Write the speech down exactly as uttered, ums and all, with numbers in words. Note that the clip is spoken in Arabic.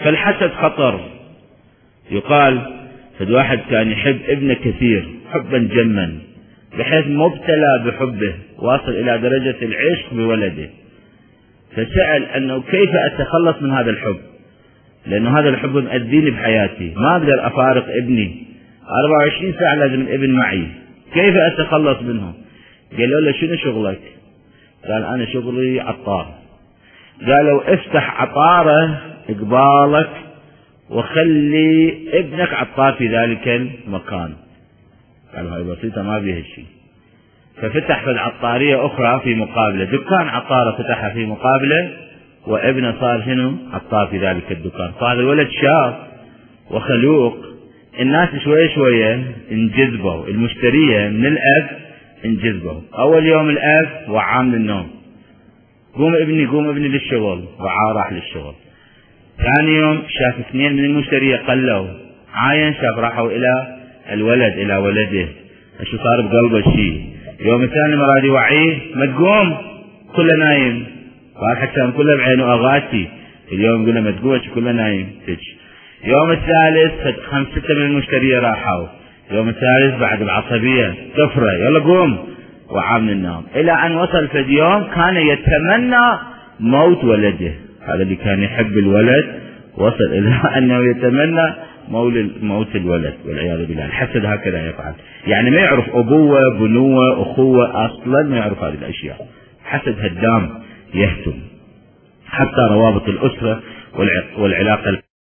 فالحسد خطر. يقال فد واحد كان يحب ابنه كثير حبا جما بحيث مبتلى بحبه واصل إلى درجة العشق بولده، فسأل أنه كيف أتخلص من هذا الحب، لأنه هذا الحب مؤذيني بحياتي، ما أقدر أفارق ابني أربعة وعشرين ساعة لازم الابن معي، كيف أتخلص منه؟ قالوا له شنو شغلك؟ قال أنا شغلي عطار. قالوا افتح عطارة قبالك وخلي ابنك عطار في ذلك المكان. قالوا هاي بسيطة ما بيها شيء. ففتح في العطارية أخرى في مقابلة، دكان عطارة فتحها في مقابلة، وابنه صار هنا عطار في ذلك الدكان. فهذا الولد شاب وخلوق، الناس شوية شوية انجذبوا، المشترية من الأب انجذبوا. أول يوم الأب وعاه من النوم، قوم ابني قوم ابني للشغل، وعاه راح للشغل. ثاني يوم شاف اثنين من المشترية قلوا، عاين شاف راحوا إلى الولد إلى ولده، شو صار بقلبه الشيء. يوم الثاني مراد يوعيه ما تقوم كله نايم، قال حتى كله بعينه أغاتي. اليوم يقول له ما تقوم كله نايم تج. يوم الثالث خمس ستة من المشترية راحوا، يوم الثالث بعد العصبية كفرة يلا قوم وعاه من النوم، إلى أن وصل في اليوم كان يتمنى موت ولده. هذا اللي كان يحب الولد وصل إلى أنه يتمنى موت الولد والعياذ بالله. الحسد هكذا يفعل، يعني ما يعرف أبوة بنوة أخوة، أصلا ما يعرف هذه الأشياء. حسد هدام يهتم حتى روابط الأسرة والعلاقة